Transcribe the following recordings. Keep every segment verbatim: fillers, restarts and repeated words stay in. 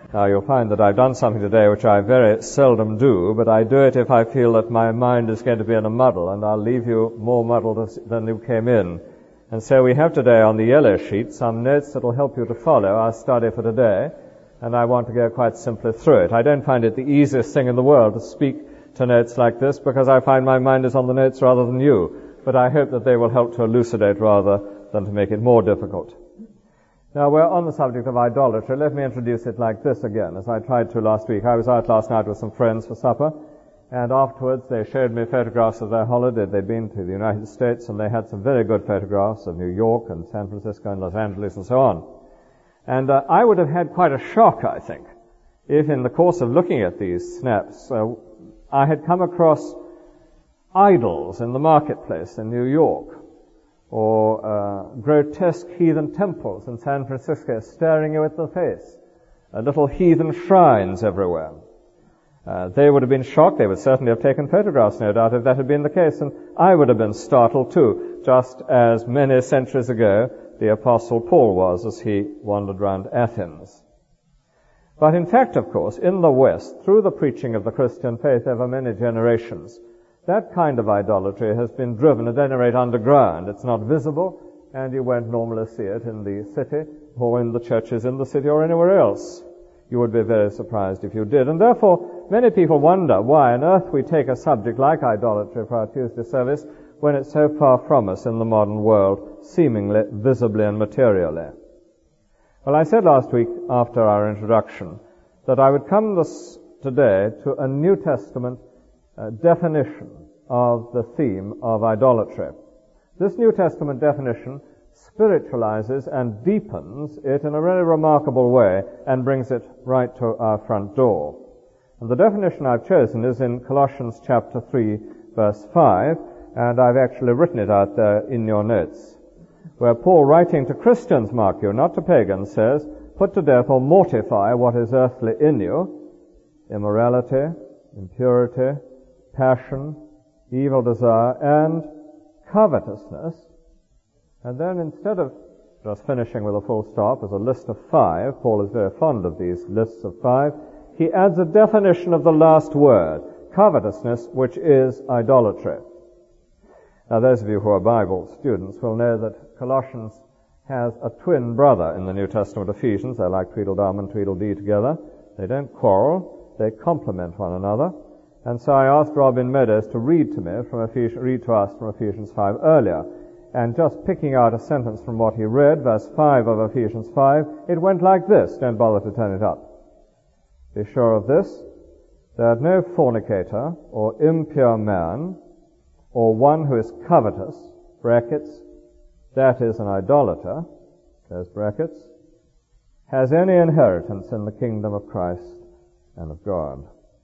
Now, you'll find that I've done something today which I very seldom do, but I do it if I feel that my mind is going to be in a muddle, and I'll leave you more muddled than you came in. And so we have today on the yellow sheet some notes that will help you to follow our study for today, and I want to go quite simply through it. I don't find it the easiest thing in the world to speak to notes like this, because I find my mind is on the notes rather than you, but I hope that they will help to elucidate rather than to make it more difficult. Now, we're on the subject of idolatry. Let me introduce it like this again, as I tried to last week. I was out last night with some friends for supper, and afterwards they showed me photographs of their holiday. They'd been to the United States, and they had some very good photographs of New York and San Francisco and Los Angeles and so on. And uh, I would have had quite a shock, I think, if in the course of looking at these snaps, uh, I had come across idols in the marketplace in New York, or uh, grotesque heathen temples in San Francisco staring you at the face, uh, little heathen shrines everywhere. Uh, they would have been shocked. They would certainly have taken photographs, no doubt, if that had been the case, and I would have been startled too, just as many centuries ago the Apostle Paul was as he wandered round Athens. But in fact, of course, in the West, through the preaching of the Christian faith over many generations, that kind of idolatry has been driven at any rate underground. It's not visible, and you won't normally see it in the city or in the churches in the city or anywhere else. You would be very surprised if you did. And therefore, many people wonder why on earth we take a subject like idolatry for our Tuesday service when it's so far from us in the modern world, seemingly, visibly and materially. Well, I said last week after our introduction that I would come this today to a New Testament Uh, definition of the theme of idolatry. This New Testament definition spiritualizes and deepens it in a really remarkable way and brings it right to our front door. And the definition I've chosen is in Colossians chapter three, verse five, and I've actually written it out there in your notes, where Paul, writing to Christians, mark you, not to pagans, says, "Put to death or mortify what is earthly in you, immorality, impurity, passion, evil desire, and covetousness." And then instead of just finishing with a full stop as a list of five, Paul is very fond of these lists of five, he adds a definition of the last word, covetousness, which is idolatry. Now, those of you who are Bible students will know that Colossians has a twin brother in the New Testament, Ephesians. They're like Tweedledum and Tweedledee together. They don't quarrel. They complement one another. And so I asked Robin Meadows to read to me from Ephesians, read to us from Ephesians five earlier. And just picking out a sentence from what he read, verse five of Ephesians five, it went like this. Don't bother to turn it up. "Be sure of this, that no fornicator or impure man, or one who is covetous," brackets, "that is an idolater," close brackets, "has any inheritance in the kingdom of Christ and of God."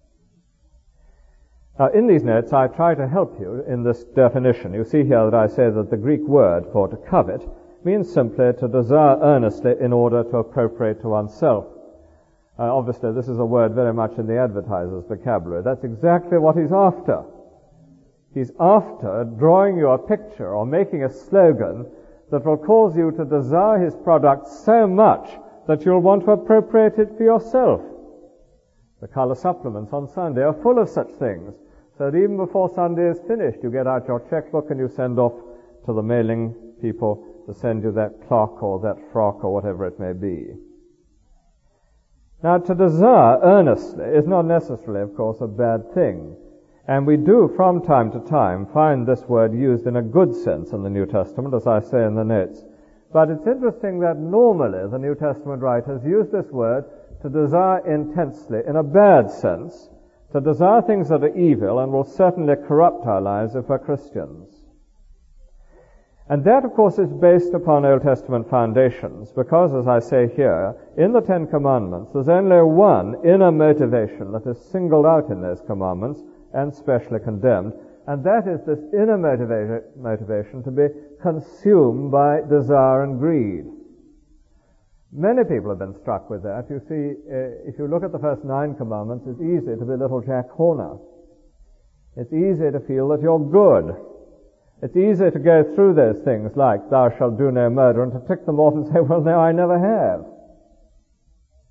Now, in these notes, I try to help you in this definition. You see here that I say that the Greek word for to covet means simply to desire earnestly in order to appropriate to oneself. Uh, obviously, this is a word very much in the advertiser's vocabulary. That's exactly what he's after. He's after drawing you a picture or making a slogan that will cause you to desire his product so much that you'll want to appropriate it for yourself. The color supplements on Sunday are full of such things, so that even before Sunday is finished, you get out your checkbook and you send off to the mailing people to send you that clock or that frock or whatever it may be. Now, to desire earnestly is not necessarily, of course, a bad thing. And we do, from time to time, find this word used in a good sense in the New Testament, as I say in the notes. But it's interesting that normally the New Testament writers use this word to desire intensely in a bad sense, to desire things that are evil and will certainly corrupt our lives if we're Christians. And that, of course, is based upon Old Testament foundations, because, as I say here, in the Ten Commandments, there's only one inner motivation that is singled out in those commandments and specially condemned, and that is this inner motiva- motivation to be consumed by desire and greed. Many people have been struck with that. You see, uh, if you look at the first nine commandments, it's easy to be little Jack Horner. It's easy to feel that you're good. It's easy to go through those things like, "Thou shalt do no murder," and to tick them off and say, "Well, no, I never have."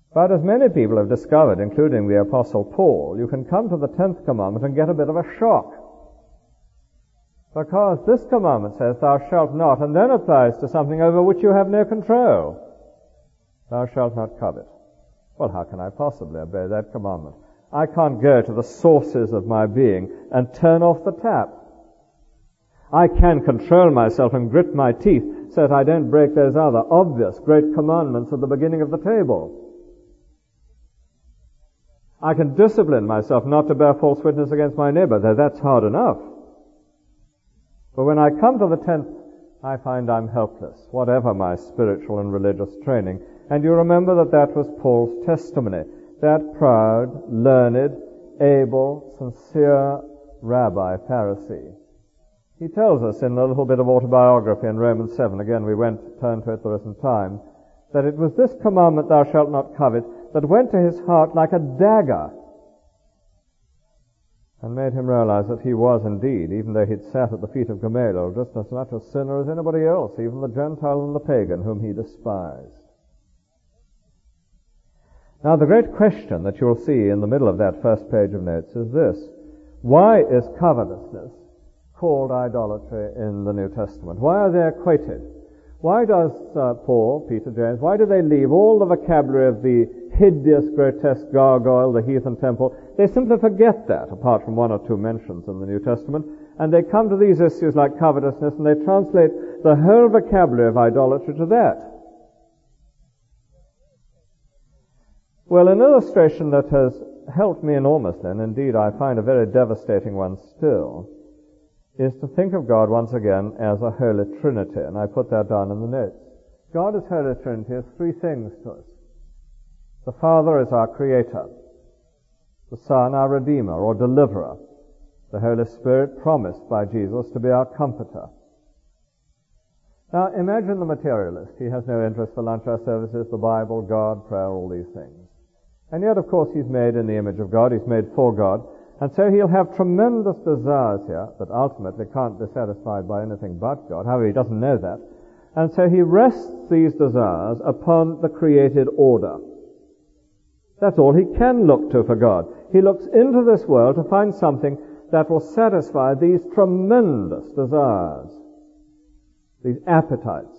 But as many people have discovered, including the Apostle Paul, you can come to the tenth commandment and get a bit of a shock. Because this commandment says, thou shalt not, and then applies to something over which you have no control. Thou shalt not covet. Well, how can I possibly obey that commandment? I can't go to the sources of my being and turn off the tap. I can control myself and grit my teeth so that I don't break those other obvious great commandments at the beginning of the table. I can discipline myself not to bear false witness against my neighbor, though that's hard enough. But when I come to the tenth, I find I'm helpless, whatever my spiritual and religious training. And you remember that that was Paul's testimony. That proud, learned, able, sincere rabbi, Pharisee. He tells us in a little bit of autobiography in Romans seven, again we won't turn to it, there isn't time, that it was this commandment, thou shalt not covet, that went to his heart like a dagger and made him realize that he was indeed, even though he'd sat at the feet of Gamaliel, just as much a sinner as anybody else, even the Gentile and the pagan whom he despised. Now the great question that you'll see in the middle of that first page of notes is this: why is covetousness called idolatry in the New Testament? Why are they equated? Why does uh, Paul, Peter, James, why do they leave all the vocabulary of the hideous, grotesque gargoyle, the heathen temple? They simply forget that, apart from one or two mentions in the New Testament, and they come to these issues like covetousness, and they translate the whole vocabulary of idolatry to that. Well, an illustration that has helped me enormously, and indeed I find a very devastating one still, is to think of God once again as a Holy Trinity, and I put that down in the notes. God as Holy Trinity is three things to us. The Father is our Creator, the Son our Redeemer or Deliverer, the Holy Spirit promised by Jesus to be our Comforter. Now imagine the materialist. He has no interest for lunch hour services, the Bible, God, prayer, all these things. And yet, of course, he's made in the image of God, he's made for God, and so he'll have tremendous desires here that ultimately can't be satisfied by anything but God. However, he doesn't know that. And so he rests these desires upon the created order. That's all he can look to for God. He looks into this world to find something that will satisfy these tremendous desires, these appetites.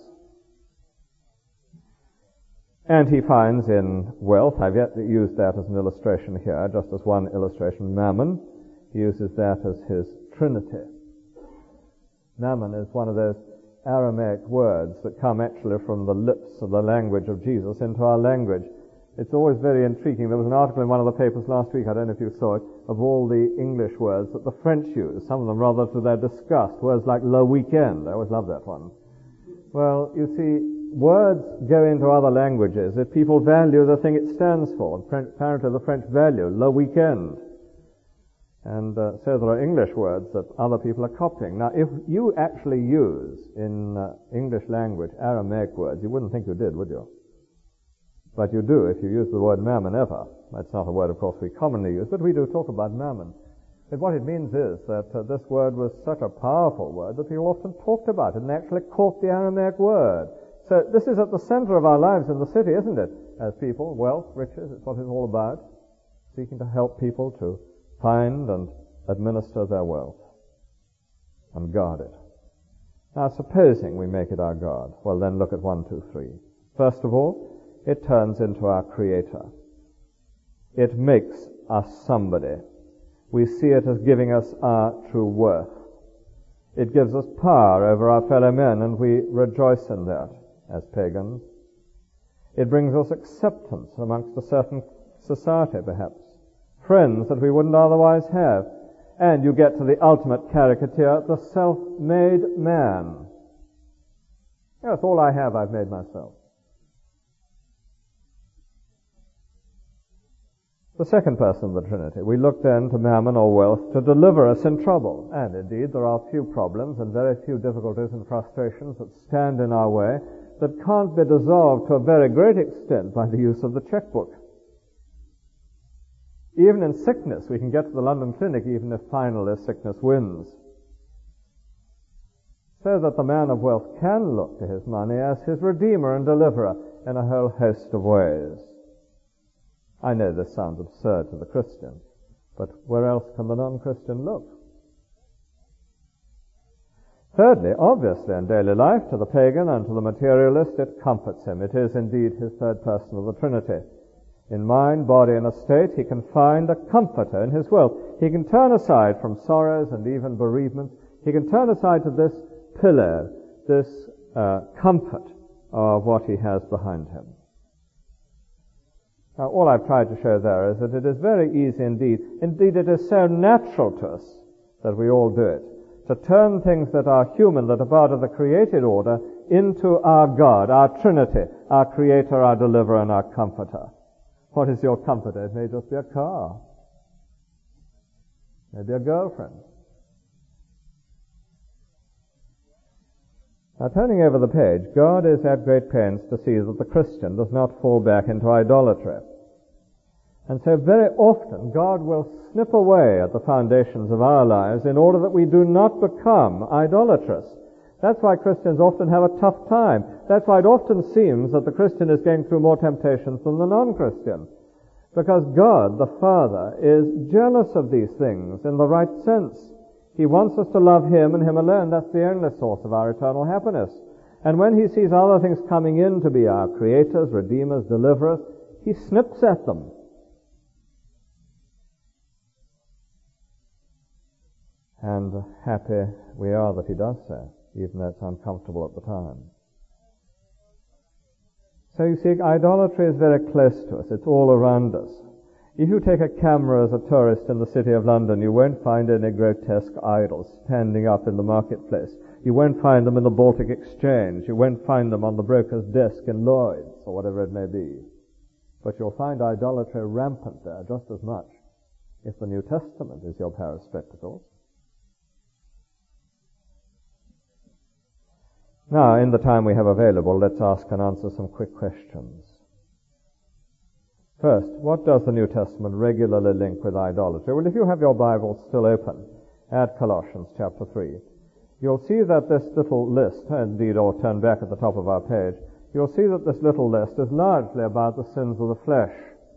And he finds in wealth, I've yet used that as an illustration here, just as one illustration, mammon. He uses that as his trinity. Mammon is one of those Aramaic words that come actually from the lips of the language of Jesus into our language. It's always very intriguing. There was an article in one of the papers last week, I don't know if you saw it, of all the English words that the French use, some of them rather to their disgust, words like le weekend. I always love that one. Well, you see, words go into other languages if people value the thing it stands for. Apparently the French value le weekend. And uh, so there are English words that other people are copying. Now, if you actually use in uh, English language Aramaic words, you wouldn't think you did, would you? But you do if you use the word mammon ever. That's not a word, of course, we commonly use, but we do talk about mammon. But what it means is that uh, this word was such a powerful word that people often talked about it and actually caught the Aramaic word. So this is at the center of our lives in the city, isn't it? As people, wealth, riches, it's what it's all about. Seeking to help people to find and administer their wealth and guard it. Now, supposing we make it our God, well then look at one, two, three. First of all, it turns into our Creator. It makes us somebody. We see it as giving us our true worth. It gives us power over our fellow men, and we rejoice in that as pagans. It brings us acceptance amongst a certain society, perhaps. Friends that we wouldn't otherwise have. And you get to the ultimate caricature, the self-made man. Yes, all I have I've made myself. The second person of the Trinity. We look then to mammon or wealth to deliver us in trouble. And indeed, there are few problems and very few difficulties and frustrations that stand in our way that can't be dissolved to a very great extent by the use of the checkbook. Even in sickness, we can get to the London Clinic even if finally sickness wins. So that the man of wealth can look to his money as his redeemer and deliverer in a whole host of ways. I know this sounds absurd to the Christian, but where else can the non-Christian look? Thirdly, obviously in daily life, to the pagan and to the materialist, it comforts him. It is indeed his third person of the Trinity. In mind, body, and estate, he can find a comforter in his will. He can turn aside from sorrows and even bereavement. He can turn aside to this pillar, this uh, comfort of what he has behind him. Now, all I've tried to show there is that it is very easy indeed. Indeed, it is so natural to us that we all do it, to turn things that are human, that are part of the created order, into our God, our Trinity, our Creator, our Deliverer, and our Comforter. What is your comforter? It may just be a car. Maybe a girlfriend. Now, turning over the page, God is at great pains to see that the Christian does not fall back into idolatry. And so very often God will snip away at the foundations of our lives in order that we do not become idolatrous. That's why Christians often have a tough time. That's why it often seems that the Christian is going through more temptations than the non-Christian. Because God, the Father, is jealous of these things in the right sense. He wants us to love Him and Him alone. That's the only source of our eternal happiness. And when He sees other things coming in to be our creators, redeemers, deliverers, He snips at them. And happy we are that He does so, even though it's uncomfortable at the time. So you see, idolatry is very close to us. It's all around us. If you take a camera as a tourist in the city of London, you won't find any grotesque idols standing up in the marketplace. You won't find them in the Baltic Exchange. You won't find them on the broker's desk in Lloyd's, or whatever it may be. But you'll find idolatry rampant there just as much, if the New Testament is your pair of spectacles. Now, in the time we have available, let's ask and answer some quick questions. First, what does the New Testament regularly link with idolatry? Well, if you have your Bible still open at Colossians chapter three, you'll see that this little list, indeed, or turn back at the top of our page, you'll see that this little list is largely about the sins of the flesh.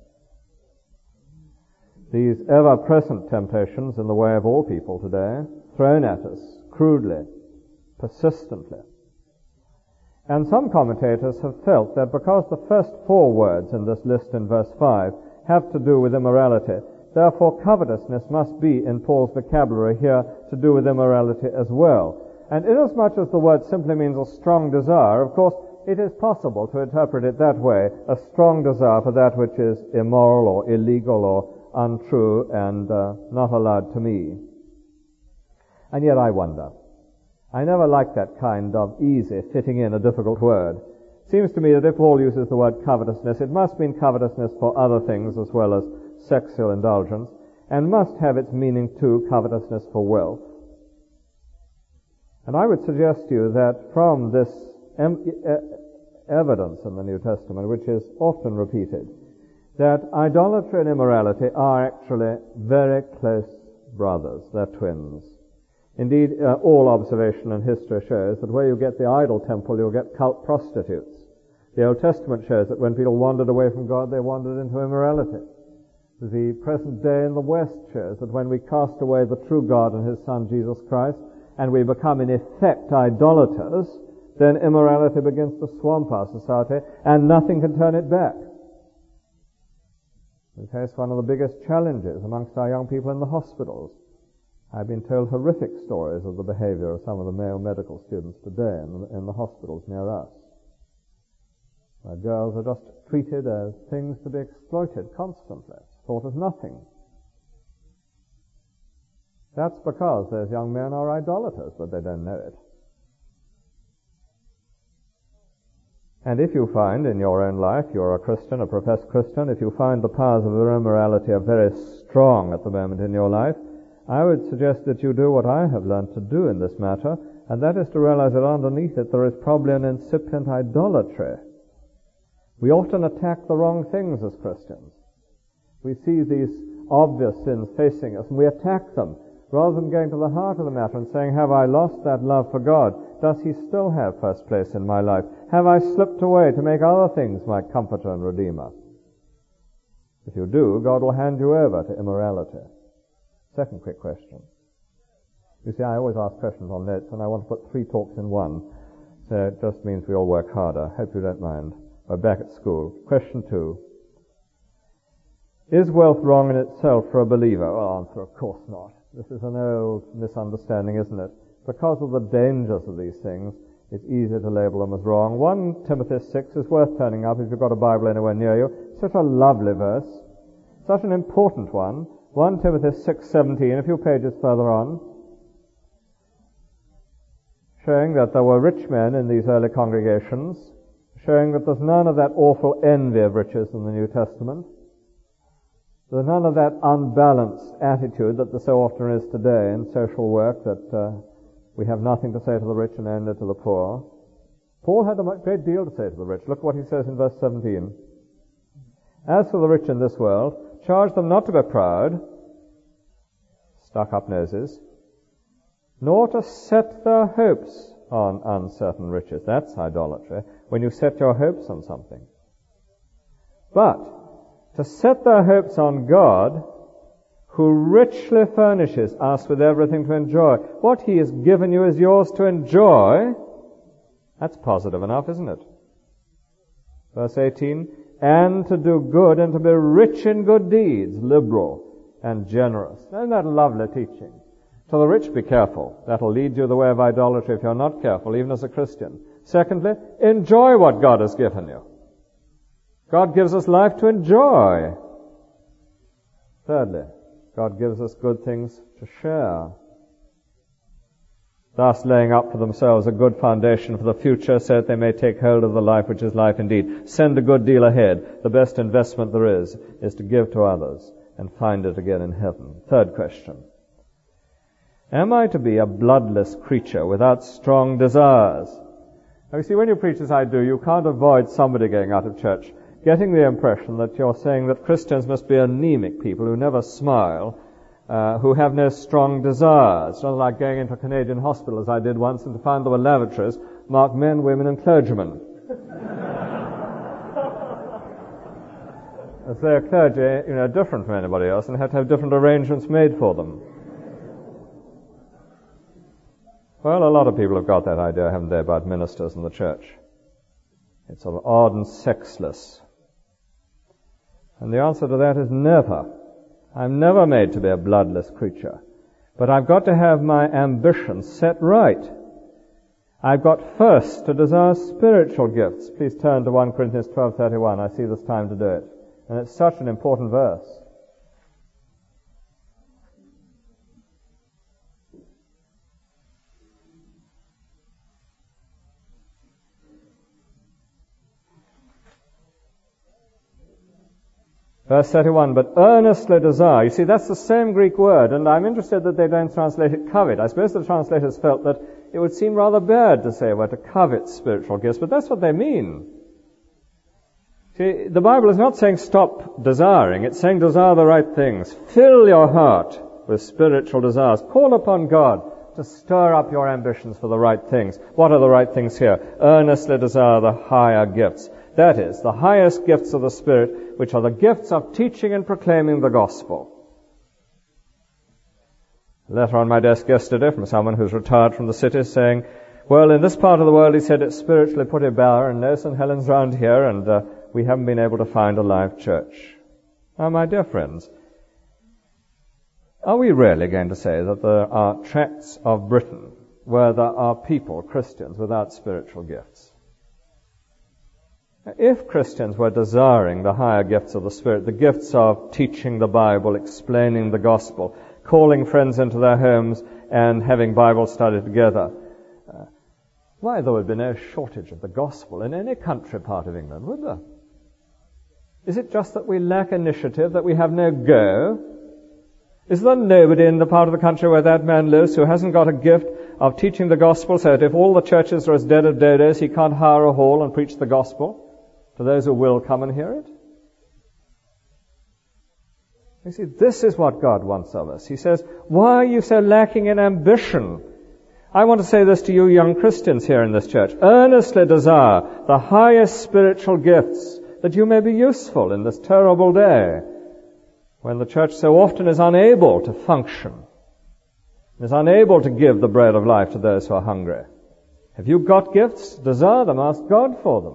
These ever-present temptations in the way of all people today, thrown at us crudely, persistently. And some commentators have felt that because the first four words in this list in verse five have to do with immorality, therefore covetousness must be in Paul's vocabulary here to do with immorality as well. And inasmuch as the word simply means a strong desire, of course, it is possible to interpret it that way, a strong desire for that which is immoral or illegal or untrue and uh, not allowed to me. And yet I wonder. I never liked that kind of easy fitting in a difficult word. Seems to me that if Paul uses the word covetousness, it must mean covetousness for other things as well as sexual indulgence, and must have its meaning too, covetousness for wealth. And I would suggest to you that from this em- e- evidence in the New Testament, which is often repeated, that idolatry and immorality are actually very close brothers. They're twins. Indeed, uh, all observation and history shows that where you get the idol temple, you'll get cult prostitutes. The Old Testament shows that when people wandered away from God, they wandered into immorality. The present day in the West shows that when we cast away the true God and His Son, Jesus Christ, and we become in effect idolaters, then immorality begins to swamp our society, and nothing can turn it back. We face one of the biggest challenges amongst our young people in the hospitals. I've been told horrific stories of the behavior of some of the male medical students today in the, in the hospitals near us, where girls are just treated as things to be exploited constantly, thought as nothing. That's because those young men are idolaters, but they don't know it. And if you find in your own life, you're a Christian, a professed Christian, if you find the powers of immorality are very strong at the moment in your life, I would suggest that you do what I have learned to do in this matter, and that is to realize that underneath it there is probably an incipient idolatry. We often attack the wrong things as Christians. We see these obvious sins facing us, and we attack them, rather than going to the heart of the matter and saying, have I lost that love for God? Does He still have first place in my life? Have I slipped away to make other things my comforter and redeemer? If you do, God will hand you over to immorality. Second quick question. You see, I always ask questions on notes, and I want to put three talks in one. So it just means we all work harder. Hope you don't mind. We're back at school. Question two. Is wealth wrong in itself for a believer? Well, answer, of course not. This is an old misunderstanding, isn't it? Because of the dangers of these things, it's easy to label them as wrong. First Timothy six is worth turning up if you've got a Bible anywhere near you. Such a lovely verse. Such an important one. First Timothy six seventeen, a few pages further on, showing that there were rich men in these early congregations, showing that there's none of that awful envy of riches in the New Testament. There's none of that unbalanced attitude that there so often is today in social work, that uh, we have nothing to say to the rich and only to the poor. Paul had a great deal to say to the rich. Look what he says in verse seventeen. As for the rich in this world, charge them not to be proud, stuck-up noses, nor to set their hopes on uncertain riches. That's idolatry, when you set your hopes on something. But to set their hopes on God, who richly furnishes us with everything to enjoy. What He has given you is yours to enjoy. That's positive enough, isn't it? Verse eighteen, and to do good and to be rich in good deeds, liberal and generous. Isn't that lovely teaching? To the rich, be careful. That'll lead you the way of idolatry if you're not careful, even as a Christian. Secondly, enjoy what God has given you. God gives us life to enjoy. Thirdly, God gives us good things to share, thus laying up for themselves a good foundation for the future so that they may take hold of the life which is life indeed. Send a good deal ahead. The best investment there is is to give to others and find it again in heaven. Third question. Am I to be a bloodless creature without strong desires? Now you see, when you preach as I do, you can't avoid somebody going out of church getting the impression that you're saying that Christians must be anemic people who never smile, uh, who have no strong desires. It's not like going into a Canadian hospital, as I did once, and to find there were lavatories marked men, women, and clergymen. As they are clergy, you know, different from anybody else, and have to have different arrangements made for them. Well, a lot of people have got that idea, haven't they, about ministers in the church? It's sort of odd and sexless. And the answer to that is never. I'm never made to be a bloodless creature. But I've got to have my ambitions set right. I've got first to desire spiritual gifts. Please turn to First Corinthians twelve thirty-one. I see this time to do it. And it's such an important verse. Verse thirty-one, but earnestly desire. You see, that's the same Greek word, and I'm interested that they don't translate it covet. I suppose the translators felt that it would seem rather bad to say we're to covet spiritual gifts, but that's what they mean. See, the Bible is not saying stop desiring. It's saying desire the right things. Fill your heart with spiritual desires. Call upon God to stir up your ambitions for the right things. What are the right things here? Earnestly desire the higher gifts. That is, the highest gifts of the Spirit, which are the gifts of teaching and proclaiming the gospel. A letter on my desk yesterday from someone who's retired from the city saying, well, in this part of the world, he said, it's spiritually pretty bare, and no Saint Helens round here, and uh, we haven't been able to find a live church. Now, my dear friends, are we really going to say that there are tracts of Britain where there are people, Christians, without spiritual gifts? If Christians were desiring the higher gifts of the Spirit, the gifts of teaching the Bible, explaining the gospel, calling friends into their homes, and having Bible study together, uh, why, there would be no shortage of the gospel in any country part of England, would there? Is it just that we lack initiative, that we have no go? Is there nobody in the part of the country where that man lives who hasn't got a gift of teaching the gospel, so that if all the churches are as dead as dodos, he can't hire a hall and preach the gospel to those who will come and hear it? You see, this is what God wants of us. He says, why are you so lacking in ambition? I want to say this to you young Christians here in this church. Earnestly desire the highest spiritual gifts, that you may be useful in this terrible day. when the church so often is unable to function, is unable to give the bread of life to those who are hungry. Have you got gifts? Desire them. Ask God for them.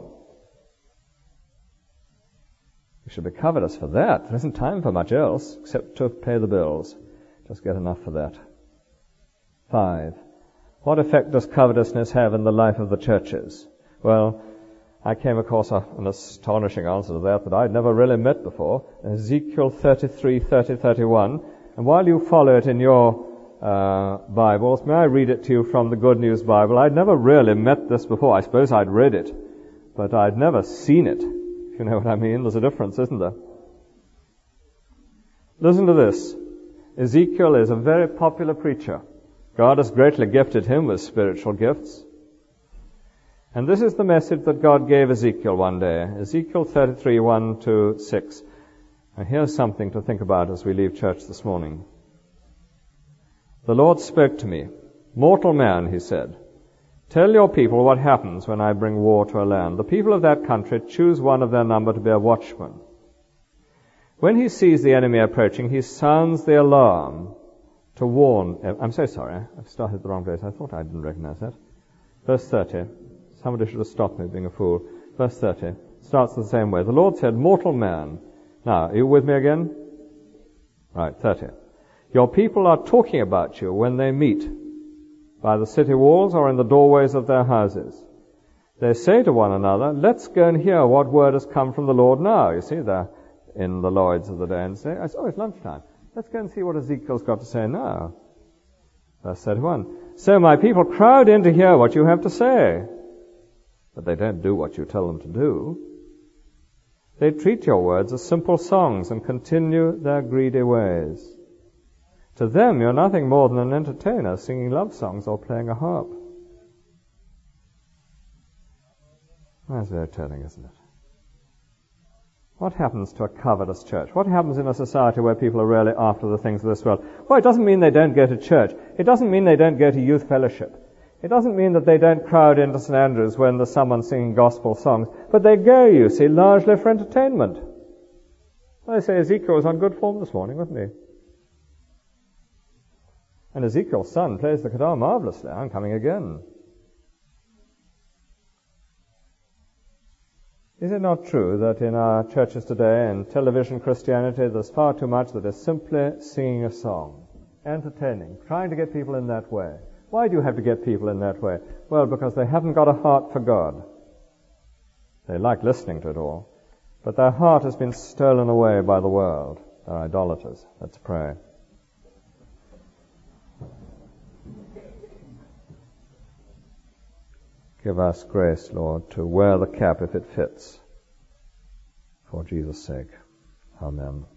We should be covetous for that. There isn't time for much else except to pay the bills. Just get enough for that. Five. What effect does covetousness have in the life of the churches? Well, I came across a, an astonishing answer to that that I'd never really met before. Ezekiel thirty-three, thirty, thirty-one. And while you follow it in your uh, Bibles, may I read it to you from the Good News Bible? I'd never really met this before. I suppose I'd read it, but I'd never seen it. If you know what I mean, there's a difference, isn't there? Listen to this. Ezekiel is a very popular preacher. God has greatly gifted him with spiritual gifts. And this is the message that God gave Ezekiel one day. Ezekiel thirty-three, one to six. And here's something to think about as we leave church this morning. The Lord spoke to me. Mortal man, he said, tell your people what happens when I bring war to a land. The people of that country choose one of their number to be a watchman. When he sees the enemy approaching, he sounds the alarm to warn. I'm so sorry. I've started the wrong place. I thought I didn't recognize that. Verse thirty. Somebody should have stopped me being a fool. Verse thirty starts the same way. The Lord said, mortal man. Now, are you with me again? Right, thirty. Your people are talking about you when they meet, by the city walls or in the doorways of their houses. They say to one another, let's go and hear what word has come from the Lord now. You see, they're in the Lloyds of the day and say, oh, it's lunchtime. Let's go and see what Ezekiel's got to say now. Verse thirty-one. So my people crowd in to hear what you have to say. But they don't do what you tell them to do. They treat your words as simple songs and continue their greedy ways. To them, you're nothing more than an entertainer singing love songs or playing a harp. That's very telling, isn't it? What happens to a covetous church? What happens in a society where people are really after the things of this world? Well, it doesn't mean they don't go to church. It doesn't mean they don't go to youth fellowship. It doesn't mean that they don't crowd into Saint Andrews when there's someone singing gospel songs. But they go, you see, largely for entertainment. I say Ezekiel was on good form this morning, wasn't he? And Ezekiel's son plays the guitar marvelously. I'm coming again. Is it not true that in our churches today, in television Christianity, there's far too much that is simply singing a song, entertaining, trying to get people in that way? Why do you have to get people in that way? Well, because they haven't got a heart for God. They like listening to it all, but their heart has been stolen away by the world. They're idolaters. Let's pray. Give us grace, Lord, to wear the cap if it fits, for Jesus' sake. Amen.